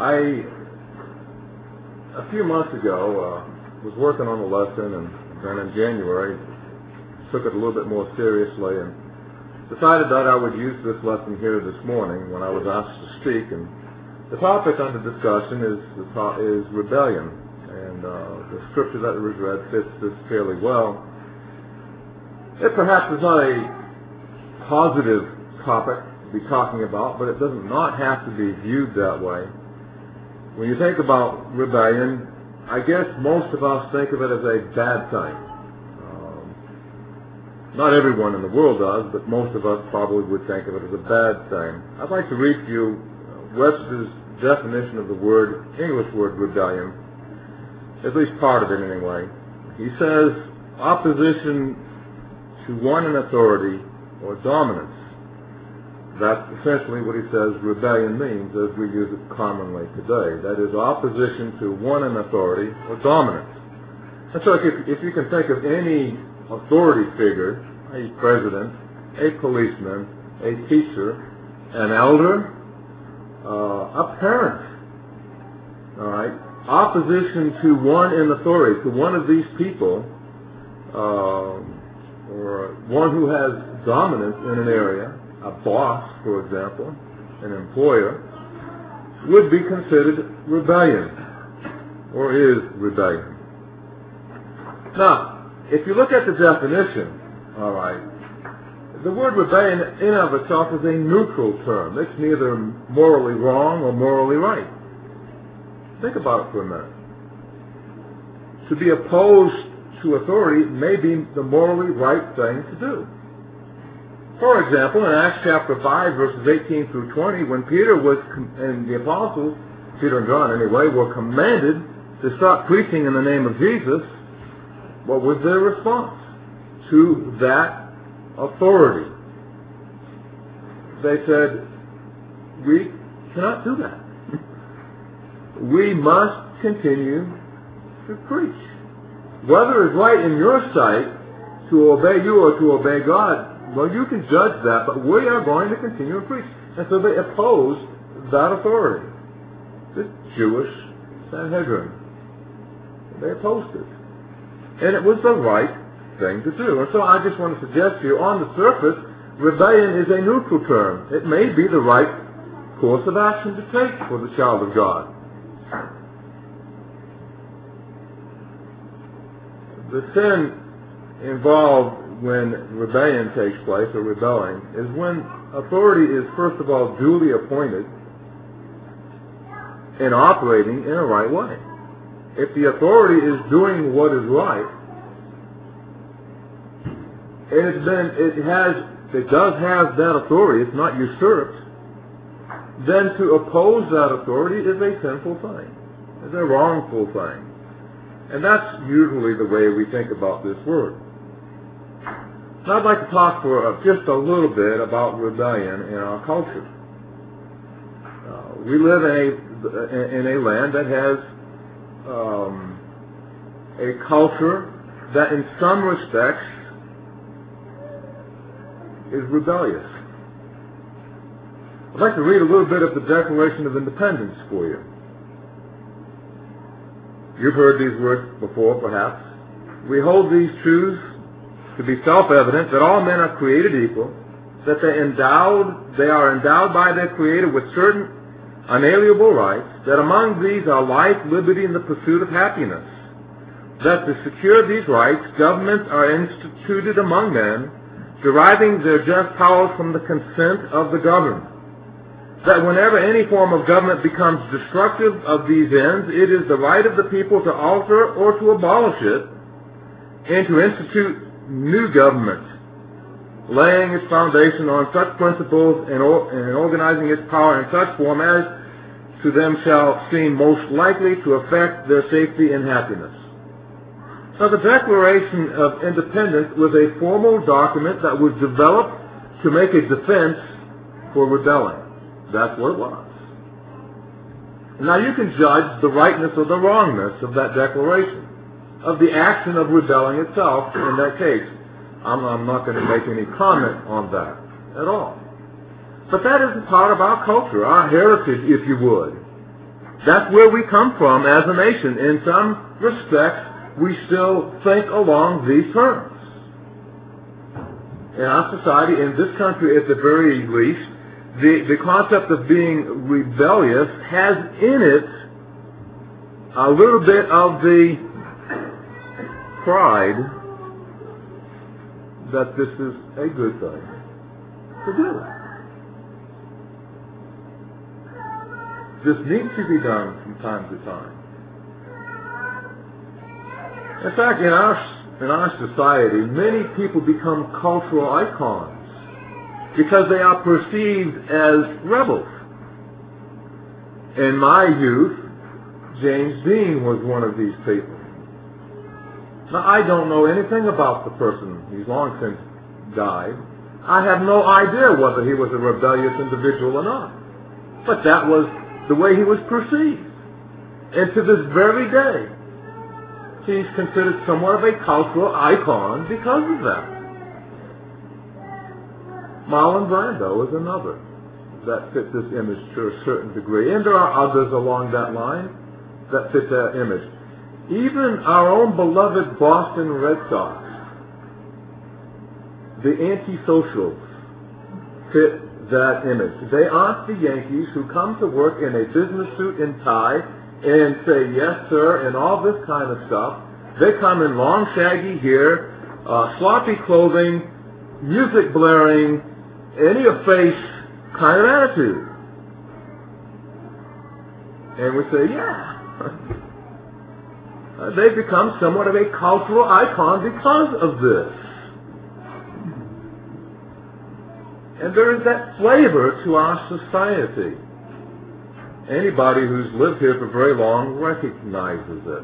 A few months ago, was working on the lesson, and then in January took it a little bit more seriously and decided that I would use this lesson here this morning when I was asked to speak. And the topic under discussion is rebellion, and the scripture that was read fits this fairly well. It perhaps is not a positive topic to be talking about, but it does not have to be viewed that way. When you think about rebellion, I guess most of us think of it as a bad thing. Not everyone in the world does, but most of us probably would think of it as a bad thing. I'd like to read to you Webster's definition of the English word rebellion, at least part of it anyway. He says, opposition to one in authority or dominance. That's essentially what he says rebellion means as we use it commonly today. That is opposition to one in authority or dominance. And so if you can think of any authority figure, a president, a policeman, a teacher, an elder, a parent, all right, opposition to one in authority, to one of these people, or one who has dominance in an area, a boss, for example, an employer, would be considered rebellion, or is rebellion. Now, if you look at the definition, all right, the word rebellion in and of itself is a neutral term. It's neither morally wrong or morally right. Think about it for a minute. To be opposed to authority may be the morally right thing to do. For example, in Acts chapter 5, verses 18 through 20, when Peter and the apostles, Peter and John anyway, were commanded to stop preaching in the name of Jesus, what was their response to that authority? They said, we cannot do that. We must continue to preach. Whether it's right in your sight to obey you or to obey God, well, you can judge that, but we are going to continue to preach. And so they opposed that authority, the Jewish Sanhedrin. They opposed it. And it was the right thing to do. And so I just want to suggest to you, on the surface, rebellion is a neutral term. It may be the right course of action to take for the child of God. The sin involved when rebellion takes place, or rebelling, is when authority is, first of all, duly appointed and operating in a right way. If the authority is doing what is right, and it does have that authority, it's not usurped, then to oppose that authority is a sinful thing. It's a wrongful thing. And that's usually the way we think about this word. Now I'd like to talk for just a little bit about rebellion in our culture. We live in a land that has a culture that in some respects is rebellious. I'd like to read a little bit of the Declaration of Independence for you. You've heard these words before, perhaps. We hold these truths to be self-evident, that all men are created equal, that they are endowed by their Creator with certain unalienable rights, that among these are life, liberty, and the pursuit of happiness, that to secure these rights, governments are instituted among men, deriving their just powers from the consent of the governed, that whenever any form of government becomes destructive of these ends, it is the right of the people to alter or to abolish it, and to institute new government, laying its foundation on such principles and organizing its power in such form as to them shall seem most likely to affect their safety and happiness. Now, the Declaration of Independence was a formal document that was developed to make a defense for rebelling. That's what it was. Now, you can judge the rightness or the wrongness of that declaration, of the action of rebelling itself in that case. I'm not going to make any comment on that at all. But that is a part of our culture, our heritage, if you would. That's where we come from as a nation. In some respects, we still think along these terms. In our society, in this country at the very least, the concept of being rebellious has in it a little bit of the pride that this is a good thing to do. This needs to be done from time to time. In fact, in our society, many people become cultural icons because they are perceived as rebels. In my youth, James Dean was one of these people. Now, I don't know anything about the person. He's long since died. I have no idea whether he was a rebellious individual or not. But that was the way he was perceived. And to this very day, he's considered somewhat of a cultural icon because of that. Marlon Brando is another that fit this image to a certain degree. And there are others along that line that fit that image. Even our own beloved Boston Red Sox, the antisocials, fit that image. They aren't the Yankees who come to work in a business suit and tie and say, yes, sir, and all this kind of stuff. They come in long, shaggy hair, sloppy clothing, music blaring, in-your-face kind of attitude. And we say, yeah. They've become somewhat of a cultural icon because of this. And there is that flavor to our society. Anybody who's lived here for very long recognizes it.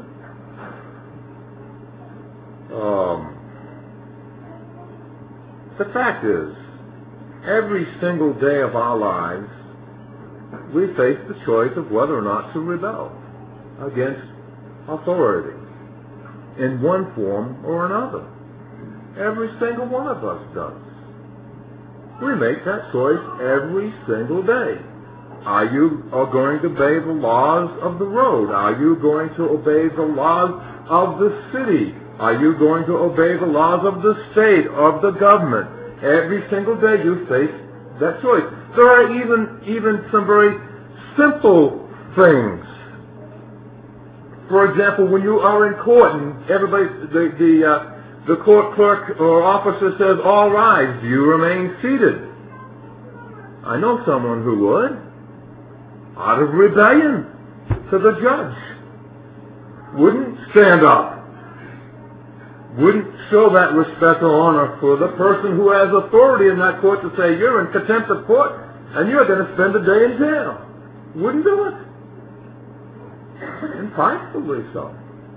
The fact is, every single day of our lives, we face the choice of whether or not to rebel against authority in one form or another. Every single one of us does. We make that choice every single day. Are you going to obey the laws of the road? Are you going to obey the laws of the city? Are you going to obey the laws of the state, of the government? Every single day you face that choice. There are even some very simple things. For example, when you are in court and everybody, the court clerk or officer says, all rise, do you remain seated? I know someone who would, out of rebellion to the judge. Wouldn't stand up. Wouldn't show that respect or honor for the person who has authority in that court to say, you're in contempt of court and you're going to spend a day in jail. Wouldn't do it. And pridefully so.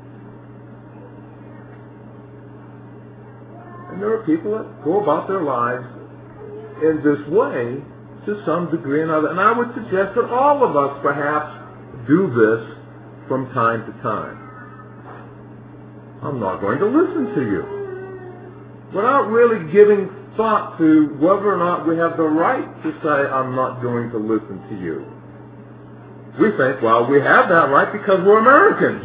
And there are people that go about their lives in this way to some degree or another. And I would suggest that all of us perhaps do this from time to time. I'm not going to listen to you. Without really giving thought to whether or not we have the right to say, I'm not going to listen to you. We think, well, we have that right because we're Americans.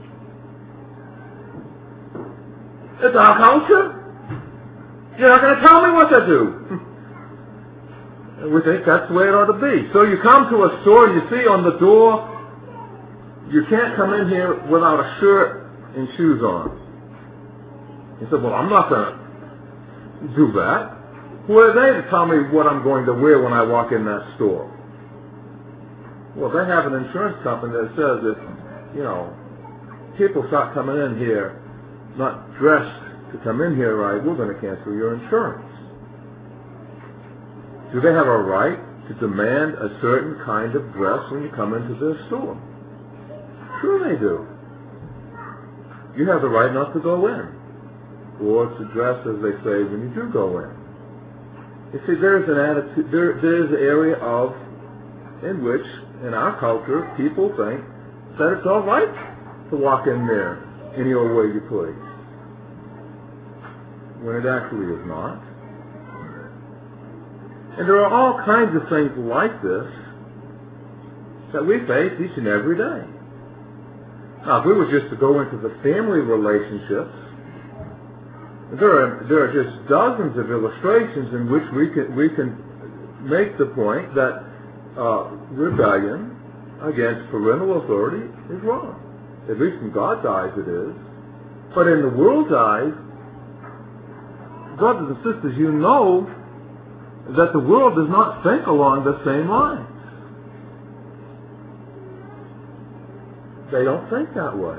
It's our culture. You're not going to tell me what to do. And we think that's the way it ought to be. So you come to a store and you see on the door, you can't come in here without a shirt and shoes on. He said, well, I'm not going to do that. Who are they to tell me what I'm going to wear when I walk in that store? Well, they have an insurance company that says if, people start coming in here not dressed to come in here right, we're going to cancel your insurance. Do they have a right to demand a certain kind of dress when you come into their store? Sure they do. You have the right not to go in, or to dress as they say when you do go in. You see, there's an attitude, there's an area in which, in our culture, people think that it's all right to walk in there any old way you please, when it actually is not. And there are all kinds of things like this. that we face each and every day. Now, if we were just to go into the family relationships, there are just dozens of illustrations in which we can make the point that rebellion against parental authority is wrong. At least in God's eyes it is. But in the world's eyes, brothers and sisters, you know that the world does not think along the same lines. They don't think that way.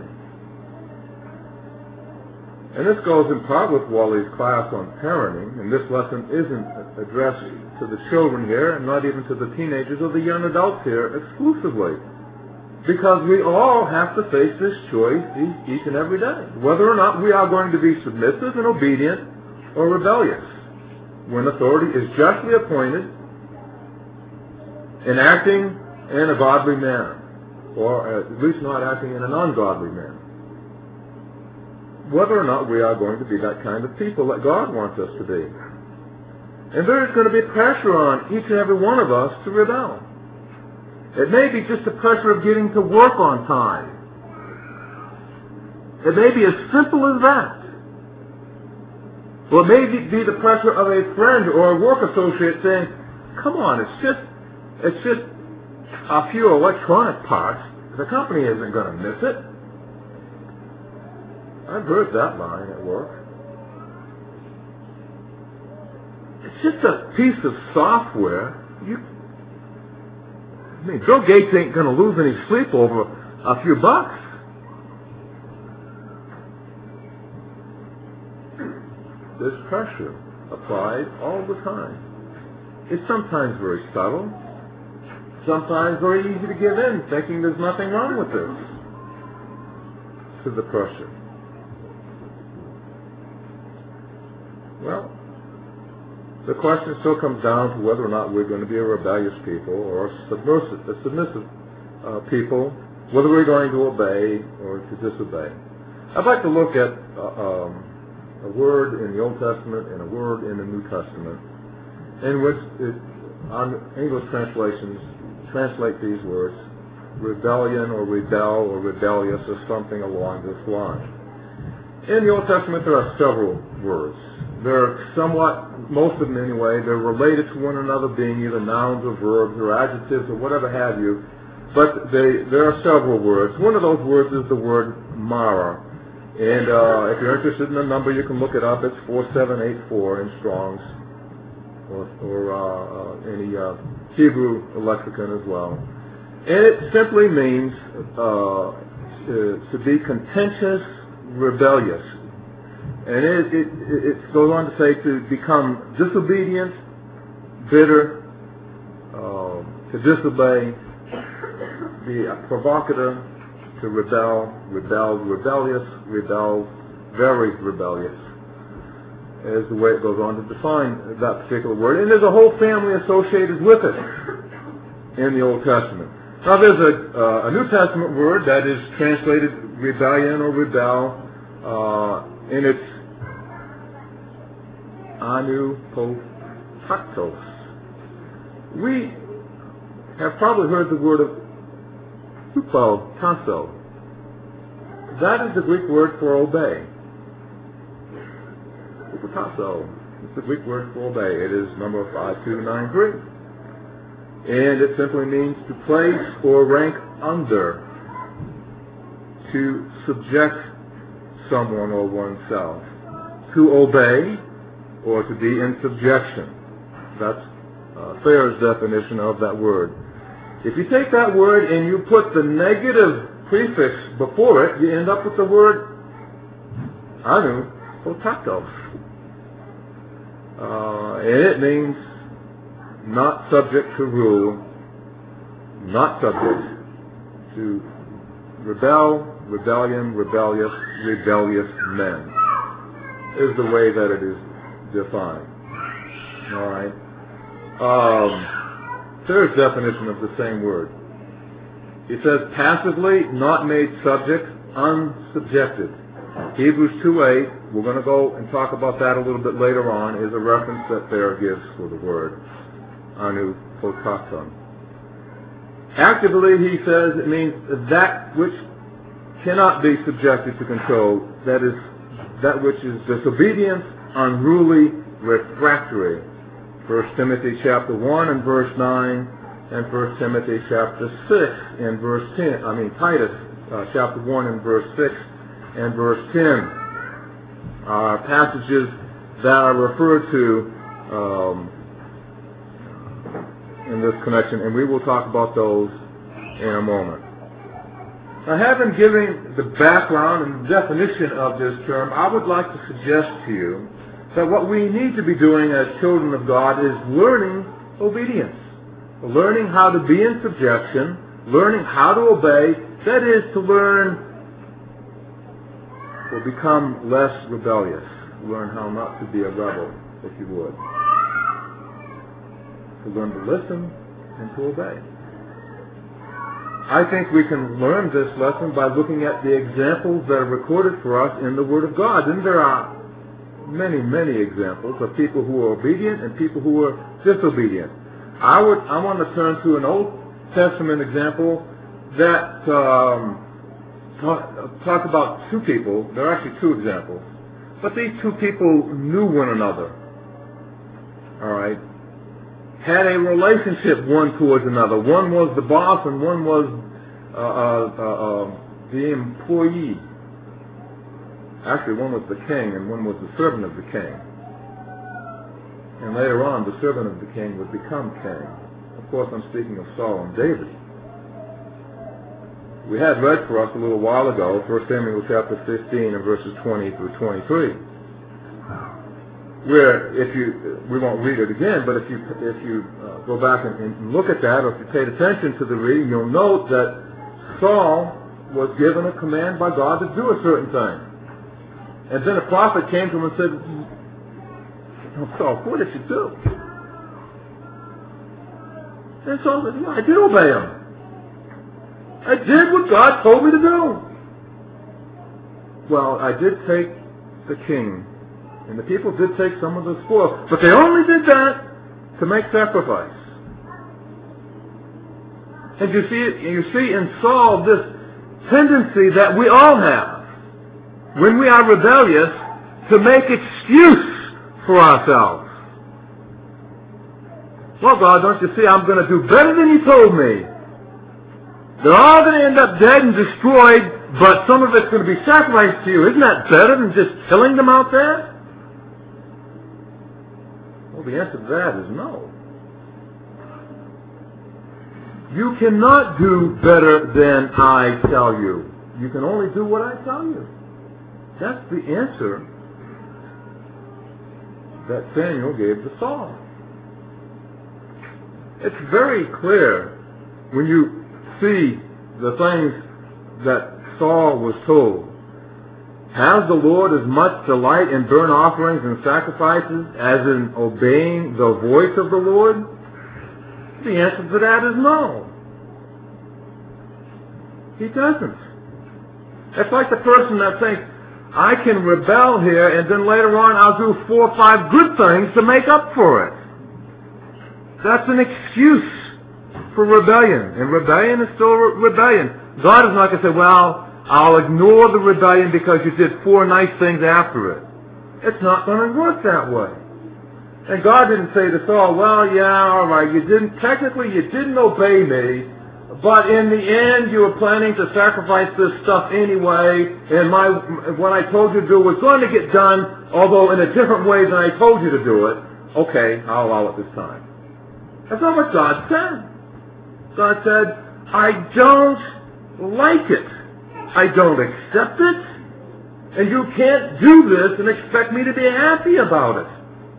And this goes in part with Wally's class on parenting, and this lesson isn't addressed to the children here, and not even to the teenagers or the young adults here exclusively. Because we all have to face this choice each and every day, whether or not we are going to be submissive and obedient or rebellious when authority is justly appointed and acting in a godly manner, or at least not acting in an ungodly manner. Whether or not we are going to be that kind of people that God wants us to be. And there is going to be pressure on each and every one of us to rebel. It may be just the pressure of getting to work on time. It may be as simple as that. Or it may be the pressure of a friend or a work associate saying, come on, it's just a few electronic parts. The company isn't going to miss it. I've heard that line at work. It's just a piece of software. Bill Gates ain't going to lose any sleep over a few bucks. There's pressure applied all the time. It's sometimes very subtle, sometimes very easy to give in, thinking there's nothing wrong with this, to the pressure. Well, the question still comes down to whether or not we're going to be a rebellious people or a submissive people, whether we're going to obey or to disobey. I'd like to look at a word in the Old Testament and a word in the New Testament, in which on English translations translate these words, rebellion or rebel or rebellious or something along this line. In the Old Testament there are several words. They're somewhat, most of them anyway, they're related to one another, being either nouns or verbs or adjectives or whatever have you, but there are several words. One of those words is the word Mara. And if you're interested in the number, you can look it up. It's 4784 in Strong's or any Hebrew lexicon as well. And it simply means to be contentious, rebellious. And it goes on to say to become disobedient, bitter, to disobey, be a provocateur, to rebel, rebellious, very rebellious, is the way it goes on to define that particular word. And there's a whole family associated with it in the Old Testament. Now there's a New Testament word that is translated rebellion or rebel, and it's anupotactos. We have probably heard the word of hupotasso. That is the Greek word for obey. Hupotasso is the Greek word for obey. It is number 5293. And it simply means to place or rank under, to subject someone or oneself, to obey, or to be in subjection. That's Thayer's definition of that word. If you take that word and you put the negative prefix before it, you end up with the word anupotactos. And it means not subject to rule, not subject to rebellion, rebellious men, is the way that it is defined. All right. Third definition of the same word. It says passively, not made subject, unsubjected. Hebrews 2:8, we're going to go and talk about that a little bit later on, is a reference that Thayer gives for the word anupotacton. Actively, he says, it means that which cannot be subjected to control, that is, that which is disobedience, unruly, refractory. 1 Timothy chapter 1 and verse 9, and 1 Timothy chapter 6 and verse 10. Titus chapter 1 and verse 6 and verse 10 are passages that are referred to in this connection, and we will talk about those in a moment. Now, having given the background and definition of this term, I would like to suggest to you that what we need to be doing as children of God is learning obedience, learning how to be in subjection, learning how to obey, that is, to learn or become less rebellious, learn how not to be a rebel, if you would, to learn to listen and to obey. I think we can learn this lesson by looking at the examples that are recorded for us in the Word of God. And there are many, many examples of people who are obedient and people who are disobedient. I want to turn to an Old Testament example that talk about two people. There are actually two examples. But these two people knew one another. All right. Had a relationship one towards another. One was the boss and one was the employee. Actually, one was the king and one was the servant of the king. And later on, the servant of the king would become king. Of course, I'm speaking of Saul and David. We had read for us a little while ago, 1 Samuel chapter 15 and verses 20 through 23. Where, we won't read it again, but if you go back and look at that, or if you paid attention to the reading, you'll note that Saul was given a command by God to do a certain thing. And then a prophet came to him and said, "Oh, Saul, what did you do?" And Saul said, "I did obey him. I did what God told me to do." Well, I did take the king, and the people did take some of the spoil, but they only did that to make sacrifice. And you see in Saul this tendency that we all have, when we are rebellious, to make excuse for ourselves. Well, God, don't you see, I'm going to do better than you told me. They're all going to end up dead and destroyed, but some of it's going to be sacrificed to you. Isn't that better than just killing them out there? Well, the answer to that is no. You cannot do better than I tell you. You can only do what I tell you. That's the answer that Samuel gave to Saul. It's very clear when you see the things that Saul was told. Has the Lord as much delight in burnt offerings and sacrifices as in obeying the voice of the Lord? The answer to that is no. He doesn't. It's like the person that thinks, I can rebel here and then later on I'll do 4 or 5 good things to make up for it. That's an excuse for rebellion. And rebellion is still rebellion. God is not going to say, well, I'll ignore the rebellion because you did 4 nice things after it. It's not going to work that way. And God didn't say to Saul, well, yeah, all right, technically you didn't obey me, but in the end you were planning to sacrifice this stuff anyway, and what I told you to do was going to get done, although in a different way than I told you to do it. Okay, I'll allow it this time. That's not what God said. God said, I don't like it. I don't accept it. And you can't do this and expect me to be happy about it.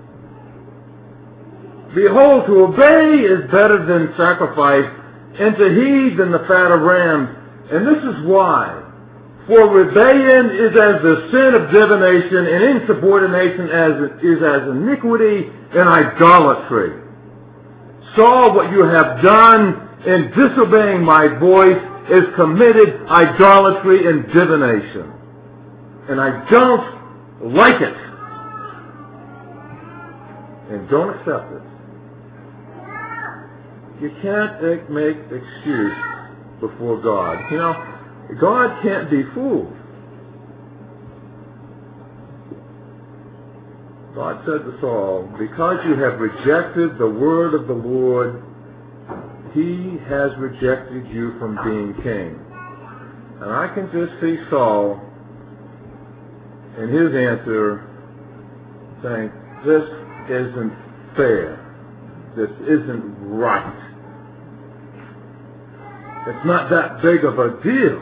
Behold, to obey is better than sacrifice, and to heed than the fat of rams. And this is why. For rebellion is as the sin of divination, and insubordination is as iniquity and idolatry. Saul, what you have done in disobeying my voice is committed idolatry and divination. And I don't like it. And don't accept it. You can't make excuse before God. You know, God can't be fooled. God said to Saul, because you have rejected the word of the Lord, he has rejected you from being king. And I can just see Saul in his answer saying, this isn't fair. This isn't right. It's not that big of a deal.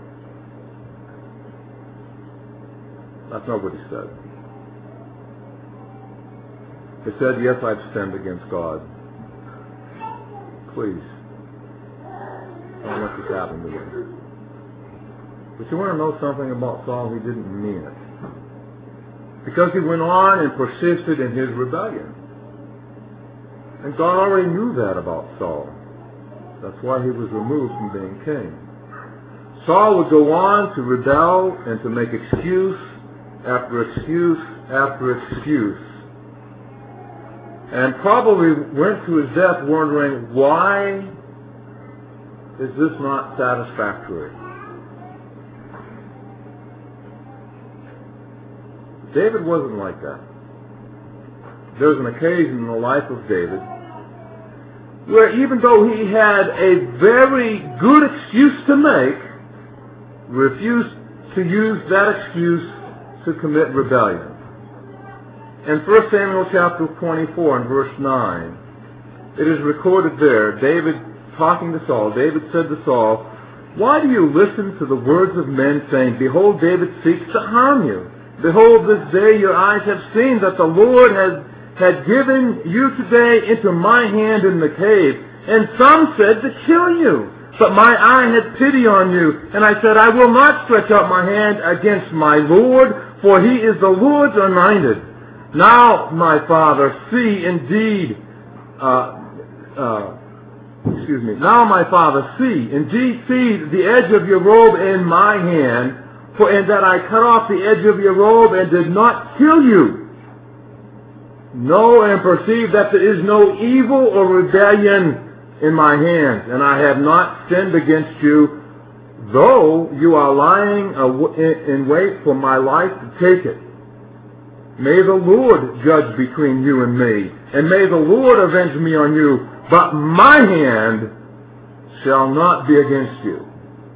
That's not what he said. He said, yes, I've sinned against God. Please, don't let this happen to me. But you want to know something about Saul? He didn't mean it. Because he went on and persisted in his rebellion. And God already knew that about Saul. That's why he was removed from being king. Saul would go on to rebel and to make excuse after excuse after excuse. And probably went to his death wondering, why is this not satisfactory? David wasn't like that. There was an occasion in the life of David where even though he had a very good excuse to make, refused to use that excuse to commit rebellion. In 1 Samuel chapter 24 and verse 9, it is recorded there, David talking to Saul, David said to Saul, why do you listen to the words of men saying, behold, David seeks to harm you? Behold, this day your eyes have seen that the Lord had given you today into my hand in the cave. And some said to kill you. But my eye had pity on you. And I said, I will not stretch out my hand against my Lord, for he is the Lord's anointed. Now, my father, see indeed, now my father, see the edge of your robe in my hand, for in that I cut off the edge of your robe and did not kill you. Know and perceive that there is no evil or rebellion in my hands, and I have not sinned against you, though you are lying in wait for my life to take it. May the Lord judge between you and me, and may the Lord avenge me on you, but my hand shall not be against you.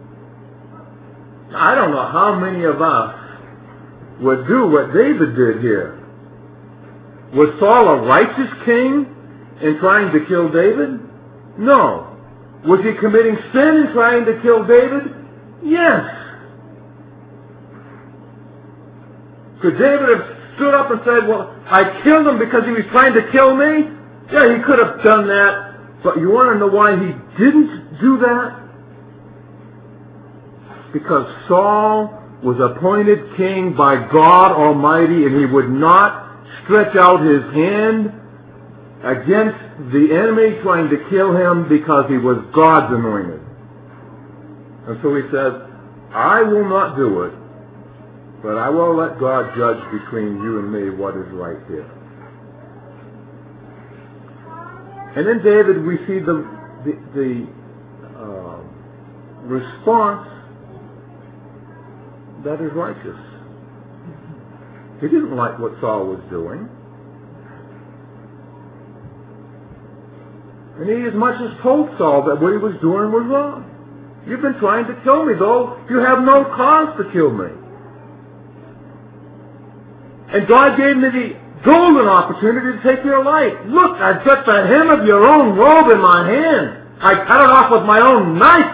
I don't know how many of us would do what David did here. Was Saul a righteous king in trying to kill David? No. Was he committing sin in trying to kill David? Yes. Could David have stood up and said, well, I killed him because he was trying to kill me? Yeah, he could have done that. But you want to know why he didn't do that? Because Saul was appointed king by God Almighty, and he would not stretch out his hand against the enemy trying to kill him because he was God's anointed. And so he says, I will not do it, but I will let God judge between you and me what is right here. And in David we see the response that is righteous. He didn't like what Saul was doing. And he as much as told Saul that what he was doing was wrong. You've been trying to kill me, though you have no cause to kill me. And God gave me the golden opportunity to take your life. Look, I've got the hem of your own robe in my hand. I cut it off with my own knife.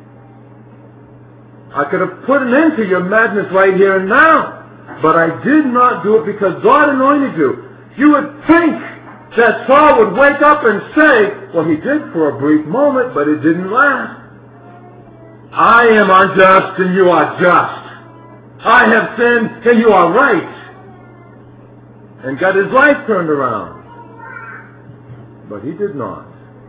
I could have put an end to your madness right here and now. But I did not do it because God anointed you. You would think that Saul would wake up and say, well, he did for a brief moment, but it didn't last. I am unjust and you are just. I have sinned and you are right. And got his life turned around. But he did not.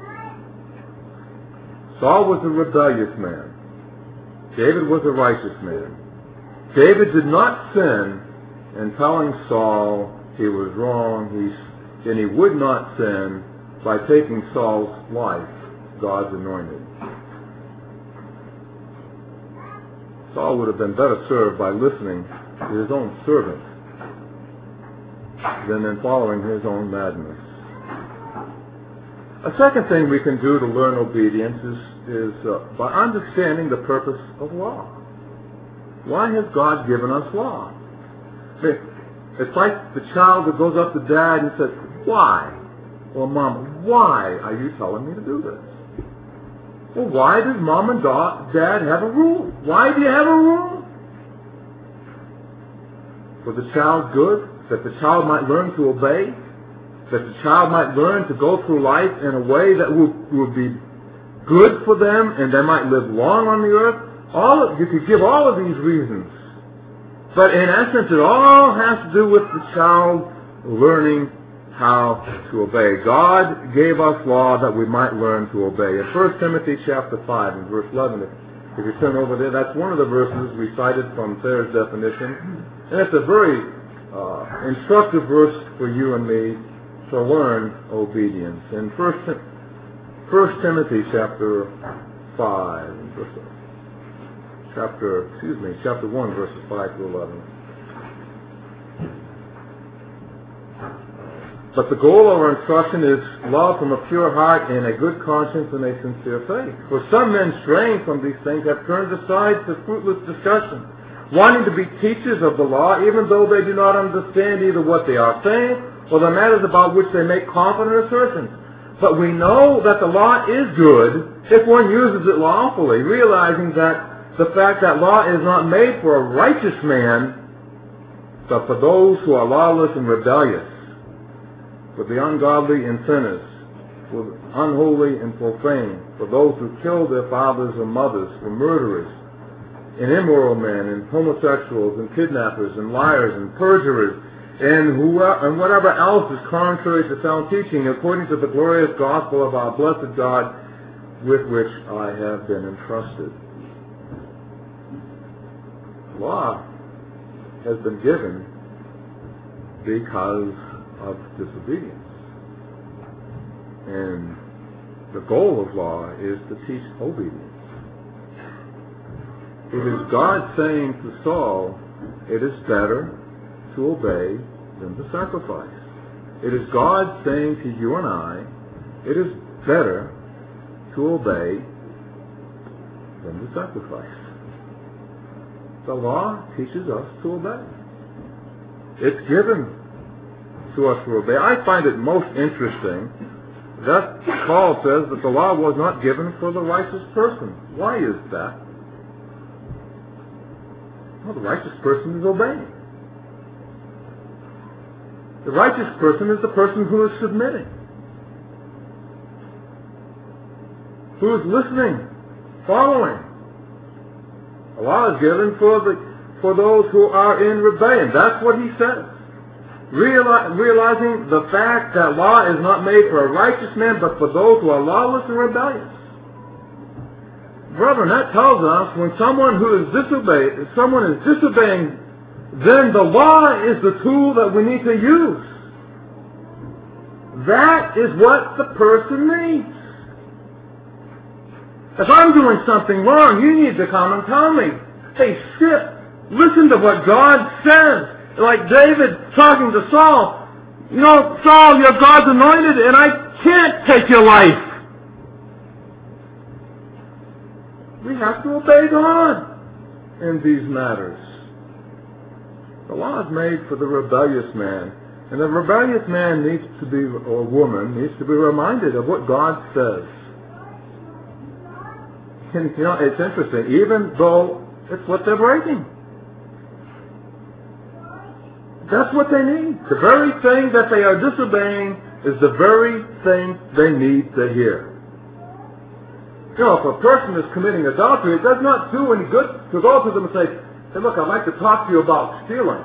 Saul was a rebellious man. David was a righteous man. David did not sin in telling Saul he was wrong, and he would not sin by taking Saul's life. God's anointed. Saul would have been better served by listening to his own servant than in following his own madness. A second thing we can do to learn obedience is by understanding the purpose of law. Why has God given us law? It's like the child that goes up to dad and says, why? Well, Mom, why are you telling me to do this? Well, why does Mom and Dad have a rule? Why do you have a rule? For the child's good, that the child might learn to obey, that the child might learn to go through life in a way that will be good for them and they might live long on the earth. You could give all of these reasons. But in essence, it all has to do with the child learning how to obey. God gave us law that we might learn to obey. In 1 Timothy chapter 5 and verse 11, if you turn over there, that's one of the verses we cited from Thayer's definition. And it's a very instructive verse for you and me to learn obedience. In 1 Timothy chapter 1, verses 5 to 11. But the goal of our instruction is love from a pure heart and a good conscience and a sincere faith. For some men straying from these things have turned aside to fruitless discussion, wanting to be teachers of the law, even though they do not understand either what they are saying or the matters about which they make confident assertions. But we know that the law is good if one uses it lawfully, realizing that the fact that law is not made for a righteous man, but for those who are lawless and rebellious, for the ungodly and sinners, for the unholy and profane, for those who kill their fathers and mothers, for murderers, and immoral men, and homosexuals, and kidnappers, and liars, and perjurers, and whatever else is contrary to sound teaching, according to the glorious gospel of our blessed God, with which I have been entrusted. Law has been given because of disobedience. And the goal of law is to teach obedience. It is God saying to Saul, it is better to obey than to sacrifice. It is God saying to you and I, it is better to obey than to sacrifice. The law teaches us to obey. It's given to us to obey. I find it most interesting that Paul says that the law was not given for the righteous person. Why is that? Well, the righteous person is obeying. The righteous person is the person who is submitting, who is listening, following. The law is given for those who are in rebellion. That's what he says. Realizing the fact that law is not made for a righteous man, but for those who are lawless and rebellious. Brethren, that tells us when someone is disobeying, then the law is the tool that we need to use. That is what the person needs. If I'm doing something wrong, you need to come and tell me. Hey, Skip, listen to what God says. Like David talking to Saul. You know, Saul, you're God's anointed, and I can't take your life. We have to obey God in these matters. The law is made for the rebellious man. And the rebellious man needs to be, or woman, needs to be reminded of what God says. And, you know, it's interesting, even though it's what they're breaking. That's what they need. The very thing that they are disobeying is the very thing they need to hear. You know, if a person is committing adultery, it does not do any good to go to them and say, hey, look, I'd like to talk to you about stealing.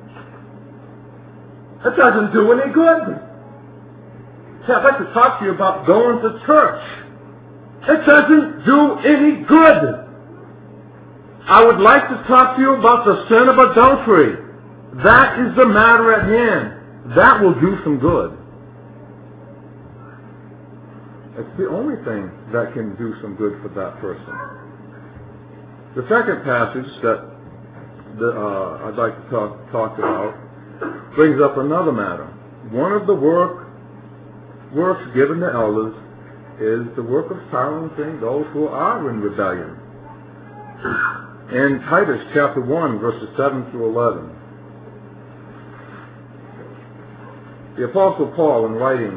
That doesn't do any good. Hey, I'd like to talk to you about going to church. It doesn't do any good. I would like to talk to you about the sin of adultery. That is the matter at hand. That will do some good. It's the only thing that can do some good for that person. The second passage that I'd like to talk about brings up another matter. One of the works given to elders is the work of silencing those who are in rebellion. In Titus chapter 1, verses 7 through 11, the Apostle Paul, in writing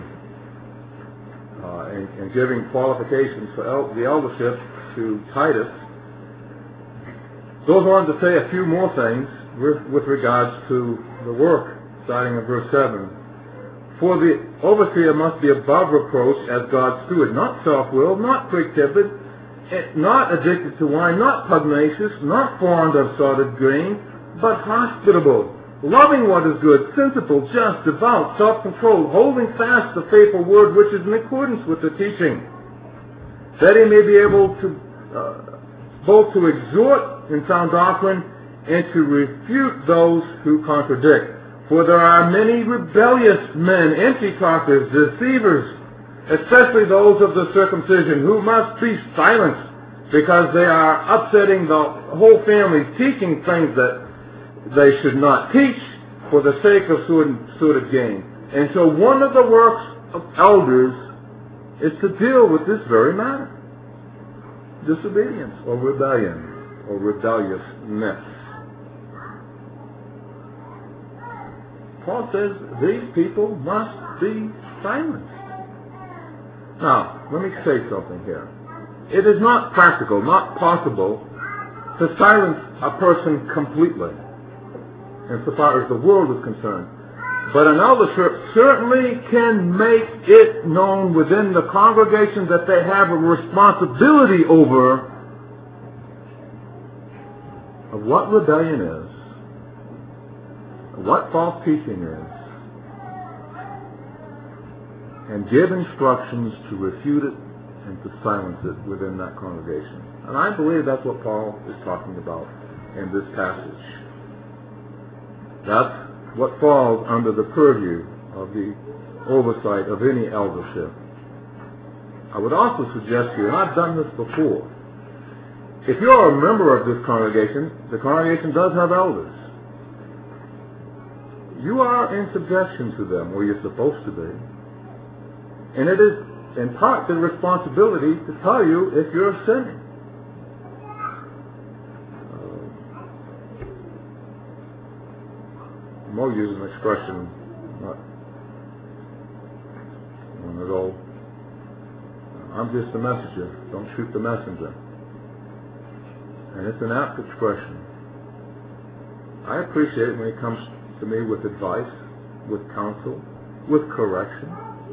and giving qualifications for the eldership to Titus, goes on to say a few more things with regards to the work, starting in verse 7. For the overseer must be above reproach as God's steward, not self-willed, not quick-tempered, not addicted to wine, not pugnacious, not fond of salted grain, but hospitable, loving what is good, sensible, just, devout, self-controlled, holding fast the faithful word which is in accordance with the teaching, that he may be able to both to exhort in sound doctrine and to refute those who contradict. For there are many rebellious men, empty talkers, deceivers, especially those of the circumcision, who must be silenced because they are upsetting the whole family, teaching things that they should not teach for the sake of sordid gain. And so one of the works of elders is to deal with this very matter. Disobedience or rebellion or rebelliousness. Paul says these people must be silenced. Now, let me say something here. It is not practical, not possible to silence a person completely, insofar as the world is concerned. But an eldership certainly can make it known within the congregation that they have a responsibility over of what rebellion is, what false teaching is, and give instructions to refute it and to silence it within that congregation. And I believe that's what Paul is talking about in this passage. That's what falls under the purview of the oversight of any eldership. I would also suggest to you, and I've done this before, if you're a member of this congregation, the congregation does have elders. You are in subjection to them, or you're supposed to be. And it is in part their responsibility to tell you if you're sinning. Mo used an expression not long ago. I'm just a messenger. Don't shoot the messenger. And it's an apt expression. I appreciate it when he comes to me with advice, with counsel, with correction.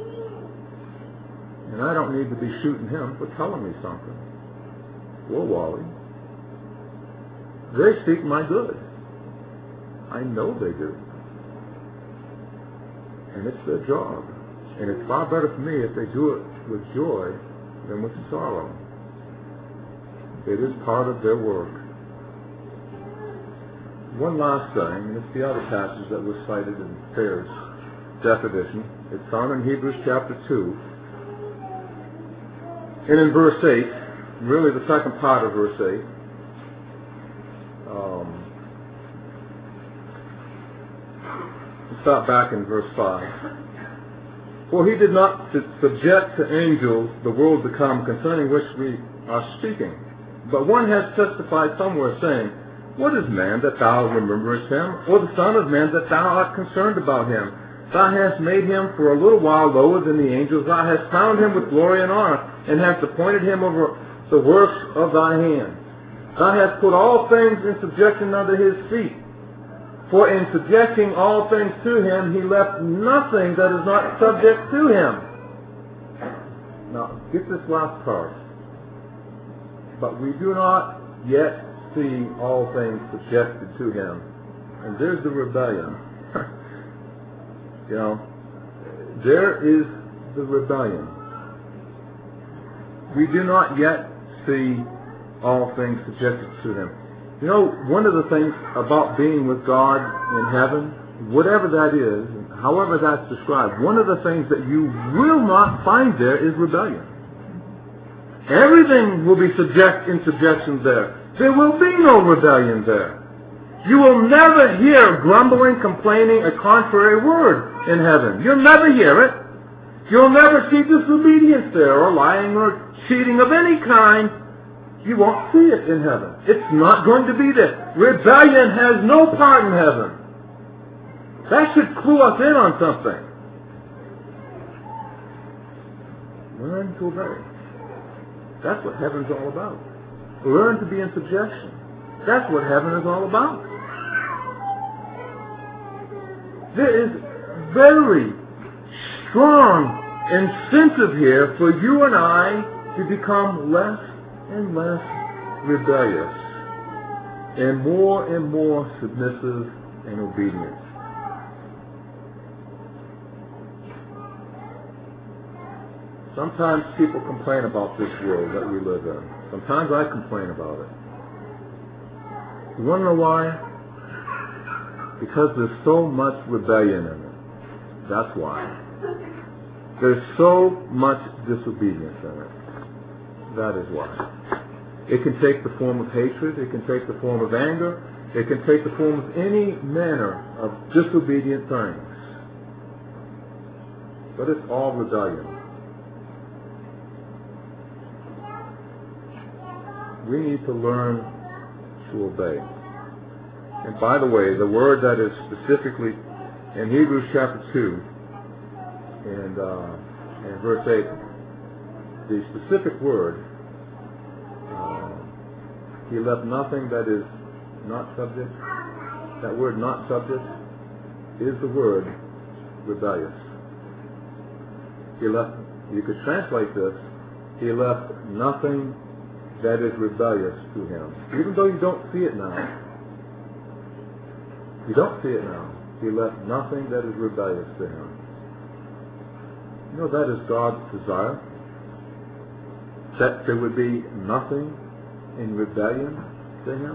And I don't need to be shooting him for telling me something. Well, Wally, they seek my good. I know they do. And it's their job. And it's far better for me if they do it with joy than with sorrow. It is part of their work. One last thing, and it's the other passage that was cited in Fair's definition. It's found in Hebrews chapter 2. And in verse 8, really the second part of verse 8, stop back in verse 5. For he did not subject to angels the world to come concerning which we are speaking. But one has testified somewhere saying, what is man that thou rememberest him, or the son of man that thou art concerned about him? Thou hast made him for a little while lower than the angels. Thou hast crowned him with glory and honor, and hast appointed him over the works of thy hands. Thou hast put all things in subjection under his feet. For in subjecting all things to him, he left nothing that is not subject to him. Now, get this last part. But we do not yet see all things subjected to him. And there's the rebellion. You know, there is the rebellion. We do not yet see all things subjected to him. You know, one of the things about being with God in heaven, whatever that is, however that's described, one of the things that you will not find there is rebellion. Everything will be in subjection there. There will be no rebellion there. You will never hear grumbling, complaining, a contrary word in heaven. You'll never hear it. You'll never see disobedience there, or lying or cheating of any kind. You won't see it in heaven. It's not going to be there. Rebellion has no part in heaven. That should clue us in on something. Learn to obey. That's what heaven's all about. Learn to be in subjection. That's what heaven is all about. There is very strong incentive here for you and I to become less and less rebellious and more submissive and obedient. Sometimes people complain about this world that we live in. Sometimes I complain about it. You want to know why? Because there's so much rebellion in it. That's why. There's so much disobedience in it. That is why. It can take the form of hatred. It can take the form of anger. It can take the form of any manner of disobedient things. But it's all rebellion. We need to learn to obey. And by the way, the word that is specifically in Hebrews chapter 2 and verse 8, the specific word, he left nothing that is not subject. That word not subject is the word rebellious. You could translate this, he left nothing that is rebellious to him. Even though you don't see it now. You don't see it now. He left nothing that is rebellious to him. You know, that is God's desire. That there would be nothing in rebellion to him.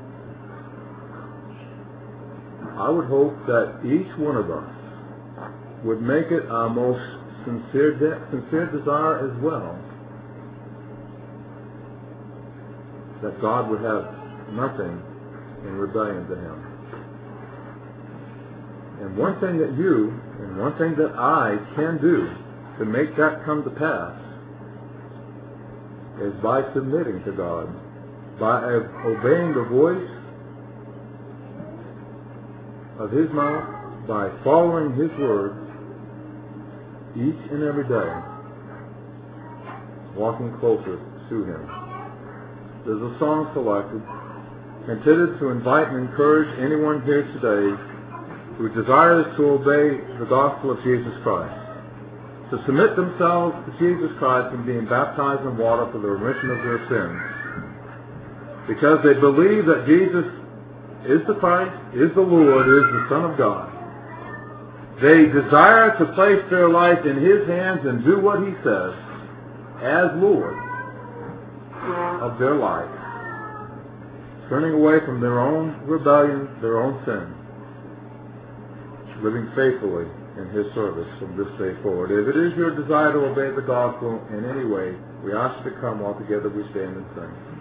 I would hope that each one of us would make it our most sincere desire as well, that God would have nothing in rebellion to him. And one thing that you and one thing that I can do to make that come to pass is by submitting to God, by obeying the voice of his mouth, by following his words each and every day, walking closer to him. There's a song selected intended to invite and encourage anyone here today who desires to obey the gospel of Jesus Christ, to submit themselves to Jesus Christ and being baptized in water for the remission of their sins, because they believe that Jesus is the Christ, is the Lord, is the Son of God. They desire to place their life in his hands and do what he says as Lord of their life, turning away from their own rebellion, their own sin, living faithfully in his service from this day forward. If it is your desire to obey the gospel in any way, we ask you to come while together we stand and sing.